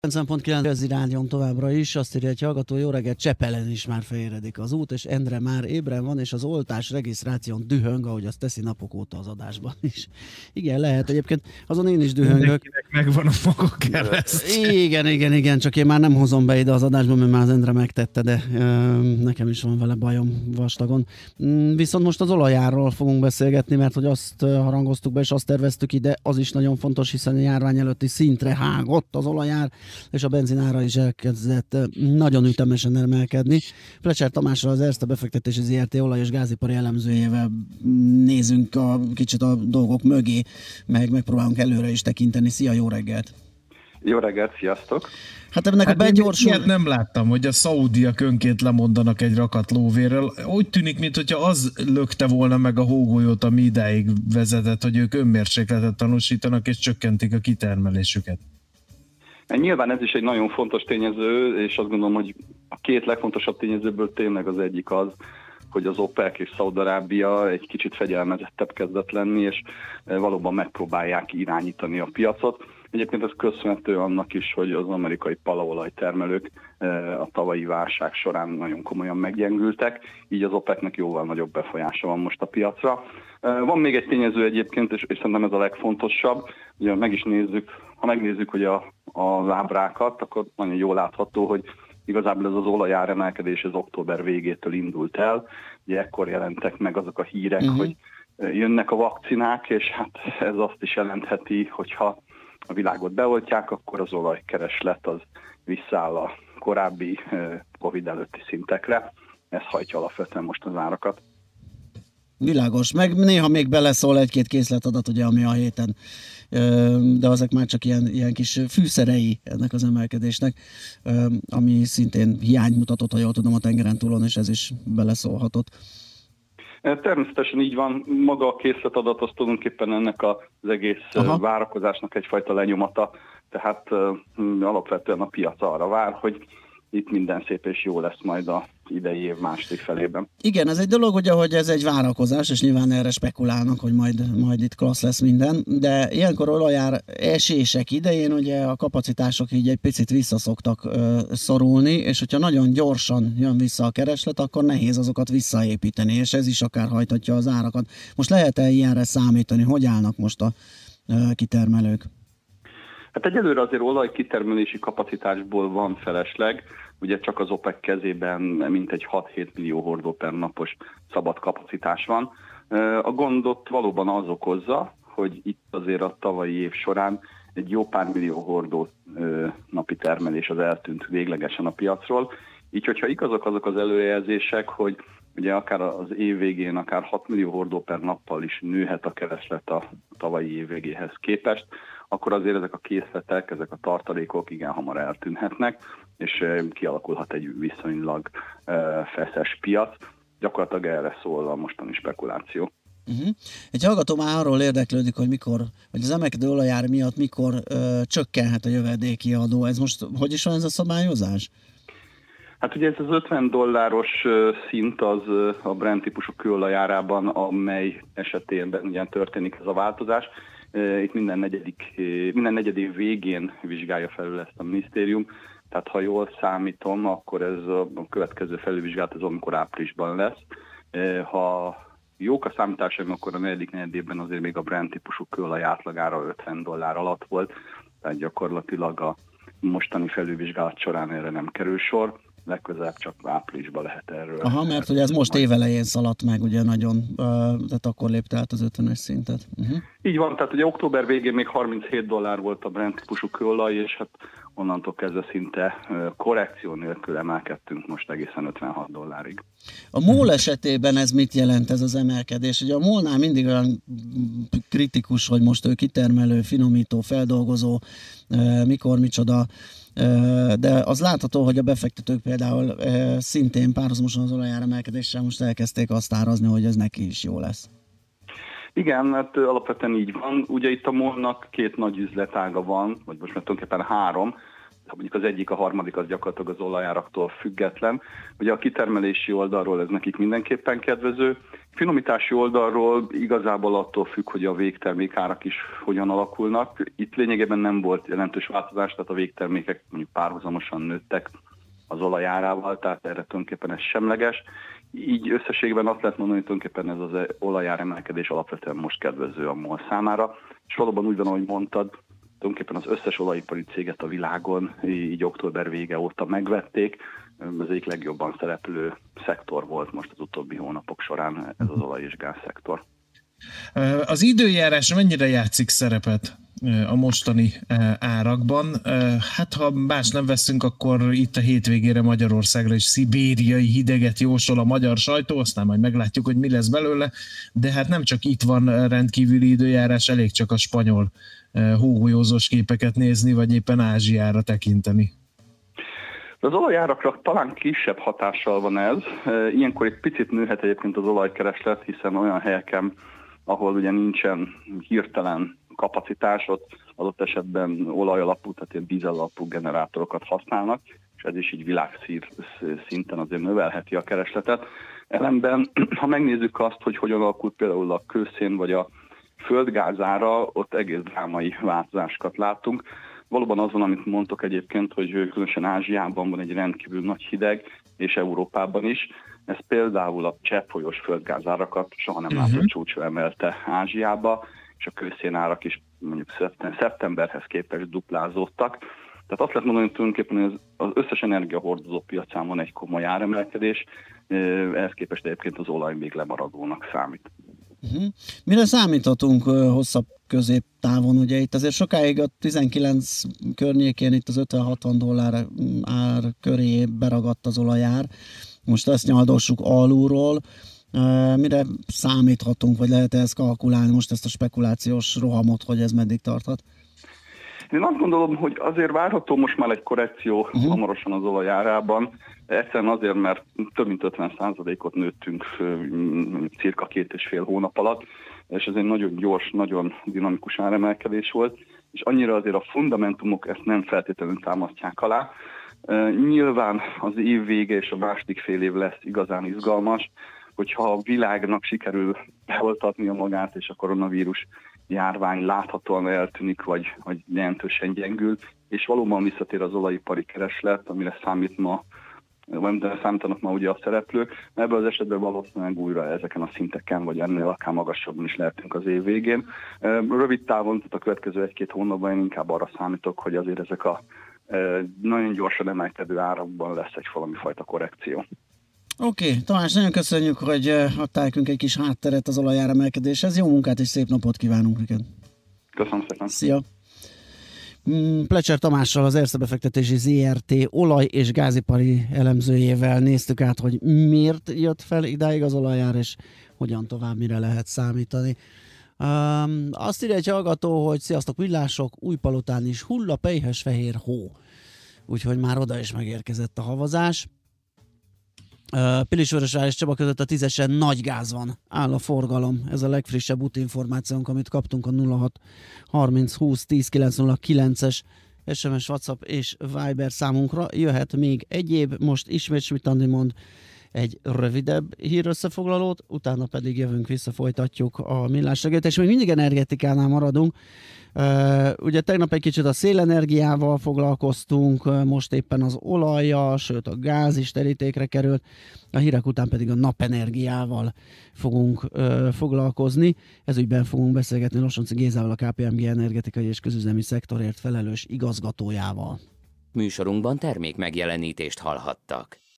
90.9 Jazzy Rádion továbbra is, azt írja egy hallgató, jó reggelt, Csepelen is már feléredik az út, és Endre már ébren van, és az oltás regisztráción dühöng, ahogy azt teszi napok óta az adásban is. Igen, lehet, egyébként azon én is dühöngök. Mindenkinek megvan a maga keresztje. Igen, csak én már nem hozom be ide az adásban, mert már az Endre megtette, de nekem is van vele bajom vastagon. Viszont most az olajárról fogunk beszélgetni, mert hogy azt harangoztuk be, és azt terveztük ide, az is nagyon fontos, hiszen a járvány előtti szintre hágott az olajár, és a benzinára is elkezdett nagyon ütemesen emelkedni. Flecser Tamással, az Erste befektetési ZRT olaj- és gázipari elemzőjével nézünk kicsit a dolgok mögé, megpróbálunk előre is tekinteni. Szia, jó reggelt! Jó reggelt, sziasztok! Hát ennek a begyorsul... Ilyet nem láttam, hogy a szaudiak önként lemondanak egy rakat lóvérrel. Úgy tűnik, mintha az lökte volna meg a hógolyót, ami idáig vezetett, hogy ők önmérsékletet tanúsítanak és csökkentik a kitermelésüket. Nyilván ez is egy nagyon fontos tényező, és azt gondolom, hogy a két legfontosabb tényezőből tényleg az egyik az, hogy az OPEC és Szaúd-Arábia egy kicsit fegyelmezettebb kezdett lenni, és valóban megpróbálják irányítani a piacot. Egyébként ez köszönhető annak is, hogy az amerikai palaolajtermelők a tavalyi válság során nagyon komolyan meggyengültek, így az OPEC-nek jóval nagyobb befolyása van most a piacra. Van még egy tényező egyébként, és szerintem ez a legfontosabb, ugye ha megnézzük hogy az ábrákat, akkor nagyon jól látható, hogy igazából ez az olajáremelkedés az október végétől indult el. Ugye ekkor jelentek meg azok a hírek, hogy jönnek a vakcinák, és hát ez azt is jelentheti, hogyha a világot beoltják, akkor az olajkereslet az visszaáll a korábbi Covid előtti szintekre. Ez hajtja alapvetően most az árakat. Világos, meg néha még beleszól egy-két készletadat, ugye, ami a héten, de azok már csak ilyen kis fűszerei ennek az emelkedésnek, ami szintén hiány mutatott, ha jól tudom, a tengeren túlon, és ez is beleszólhatott. Természetesen így van, maga a készletadat az tulajdonképpen ennek az egész várakozásnak egyfajta lenyomata, tehát alapvetően a piac arra vár, hogy itt minden szép és jó lesz majd az idei év második felében. Igen, ez egy dolog, hogy ez egy várakozás, és nyilván erre spekulálnak, hogy majd itt klassz lesz minden, de ilyenkor olajár esések idején ugye a kapacitások így egy picit visszaszoktak szorulni, és hogyha nagyon gyorsan jön vissza a kereslet, akkor nehéz azokat visszaépíteni, és ez is akár hajthatja az árakat. Most lehet-e ilyenre számítani? Hogy állnak most a kitermelők? Hát egyelőre azért olajkitermelési kapacitásból van felesleg, ugye csak az OPEC kezében mintegy 6-7 millió hordó per napos szabad kapacitás van. A gondot valóban az okozza, hogy itt azért a tavalyi év során egy jó pár millió hordó napi termelés az eltűnt véglegesen a piacról. Így, hogyha igazak azok az előjelzések, hogy ugye akár az év végén akár 6 millió hordó per nappal is nőhet a kereslet a tavalyi év végéhez képest, akkor azért ezek a készletek, ezek a tartalékok igen hamar eltűnhetnek, és kialakulhat egy viszonylag feszes piac. Gyakorlatilag erre szól a mostani spekuláció. Egy hallgató már arról érdeklődik, hogy az emelkedő olajár miatt mikor csökkenhet a jövedéki adó. Ez most hogy is van ez a szabályozás? Hát ugye ez az $50 szint az a Brent típusú kőolajárában, amely esetében ugye történik ez a változás. Itt minden negyed év végén vizsgálja felül ezt a minisztérium, tehát ha jól számítom, akkor ez a következő felülvizsgálat az amikor áprilisban lesz. Ha jók a számításaim, akkor a negyedik negyedében azért még a Brent típusú kőolaj átlagára $50 alatt volt, tehát gyakorlatilag a mostani felülvizsgálat során erre nem kerül sor. Legközelebb csak áprilisban lehet erről. Mert ugye ez most évelején szaladt meg, ugye nagyon, tehát akkor lépte át az 50-es szintet. Így van, tehát ugye október végén még $37 volt a Brent típusú kőolaj, és hát onnantól kezdve szinte korrekció nélkül emelkedtünk most egészen $56-ig. A MOL esetében ez mit jelent, ez az emelkedés? Ugye a MOL-nál mindig olyan kritikus, hogy most ő kitermelő, finomító, feldolgozó, mikor, micsoda, de az látható, hogy a befektetők például szintén párhuzamosan az olajár emelkedéssel most elkezdték azt árazni, hogy ez neki is jó lesz. Igen, hát alapvetően így van. Ugye itt a MOL-nak két nagy üzletága van, vagy most már tulajdonképpen 3. Az mondjuk az egyik, a harmadik az gyakorlatilag az olajáraktól független. Ugye a kitermelési oldalról ez nekik mindenképpen kedvező. Finomítási oldalról igazából attól függ, hogy a végtermék árak is hogyan alakulnak. Itt lényegében nem volt jelentős változás, tehát a végtermékek mondjuk párhuzamosan nőttek az olajárával, tehát erre tulajdonképpen ez semleges. Így összességben azt lehet mondani, hogy tulajdonképpen ez az olajáremelkedés alapvetően most kedvező a MOL számára. És valóban úgy van, ahogy mondtad, tulajdonképpen az összes olajipari céget a világon így október vége óta megvették. Ez egyik legjobban szereplő szektor volt most az utóbbi hónapok során ez az olaj- és gázszektor. Az időjárás mennyire játszik szerepet a mostani árakban? Hát ha más nem veszünk, akkor itt a hétvégére Magyarországra is szibériai hideget jósol a magyar sajtó, aztán majd meglátjuk, hogy mi lesz belőle, de hát nem csak itt van rendkívüli időjárás, elég csak a spanyol hógolyózós képeket nézni, vagy éppen Ázsiára tekinteni. Az olajárakra talán kisebb hatással van ez. Ilyenkor egy picit nőhet egyébként az olajkereslet, hiszen olyan helyeken, ahol ugye nincsen hirtelen kapacitás, ott adott esetben olaj-alapú, tehát ilyen dízel-alapú generátorokat használnak, és ez is így világszinten azért növelheti a keresletet. Ellenben, ha megnézzük azt, hogy hogyan alakult például a kőszén vagy a földgázára, ott egész drámai változásokat látunk. Valóban az van, amit mondtok egyébként, hogy különösen Ázsiában van egy rendkívül nagy hideg, és Európában is. Ez például a cseppfolyós földgázárakat soha nem látott csúcsra emelte Ázsiába, és a kőszénárak is mondjuk szeptemberhez képest duplázódtak. Tehát azt lehet mondani, hogy tulajdonképpen az összes energiahordozó piacán van egy komoly áremelkedés, ehhez képest egyébként az olaj még lemaradónak számít. Mire számíthatunk hosszabb középtávon? Ugye itt azért sokáig a 19 környékén itt az $50-60 ár köré beragadt az olajár. Most ezt nyaldossuk alulról. Mire számíthatunk, vagy lehet ezt kalkulálni most ezt a spekulációs rohamot, hogy ez meddig tarthat? Én azt gondolom, hogy azért várható most már egy korrekció hamarosan az olajárában. Egyszerűen azért, mert több mint 50%-ot nőttünk cirka 2,5 hónap alatt, és ez egy nagyon gyors, nagyon dinamikus áremelkedés volt, és annyira azért a fundamentumok ezt nem feltétlenül támasztják alá. Nyilván az év vége és a második fél év lesz igazán izgalmas, hogyha a világnak sikerül beoltatnia magát, és a koronavírus járvány láthatóan eltűnik, vagy jelentősen gyengül, és valóban visszatér az olajipari kereslet, amire számítanak ma ugye a szereplők. Ebből az esetben valószínűleg újra ezeken a szinteken, vagy ennél akár magasabban is lehetünk az év végén. Rövid távon, tehát a következő 1-2 hónapban én inkább arra számítok, hogy azért ezek a nagyon gyorsan emelkedő árakban lesz egy valami fajta korrekció. Oké, Tamás, nagyon köszönjük, hogy adtál nekünk egy kis hátteret az olajáremelkedéshez. Jó munkát és szép napot kívánunk neked. Köszönöm szépen. Szia! Plecser Tamással, az Erste Befektetési ZRT olaj- és gázipari elemzőjével néztük át, hogy miért jött fel idáig az olajár, és hogyan tovább, mire lehet számítani. Azt írja egy hallgató, hogy sziasztok villások, Újpalotán is hull a pelyhes fehér hó. Úgyhogy már oda is megérkezett a havazás. Pilisvörösvár és Csaba között a 10-esen nagy gáz van, áll a forgalom. Ez a legfrissebb útinformációnk, amit kaptunk a 06 30 20 10 909-es SMS, WhatsApp és Viber számunkra. Jöhet még egyéb, most ismét Schmidt-Andi mond egy rövidebb hírösszefoglalót, utána pedig jövünk vissza, folytatjuk a millás reggelt, és még mindig energetikánál maradunk. Ugye tegnap egy kicsit a szélenergiával foglalkoztunk, most éppen az olajjal, sőt a gáz is terítékre került, a hírek után pedig a napenergiával fogunk foglalkozni. Ezügyben fogunk beszélgetni Lossonci Gézával, a KPMG energetikai és közüzemi szektorért felelős igazgatójával. Műsorunkban termék megjelenítést hallhattak.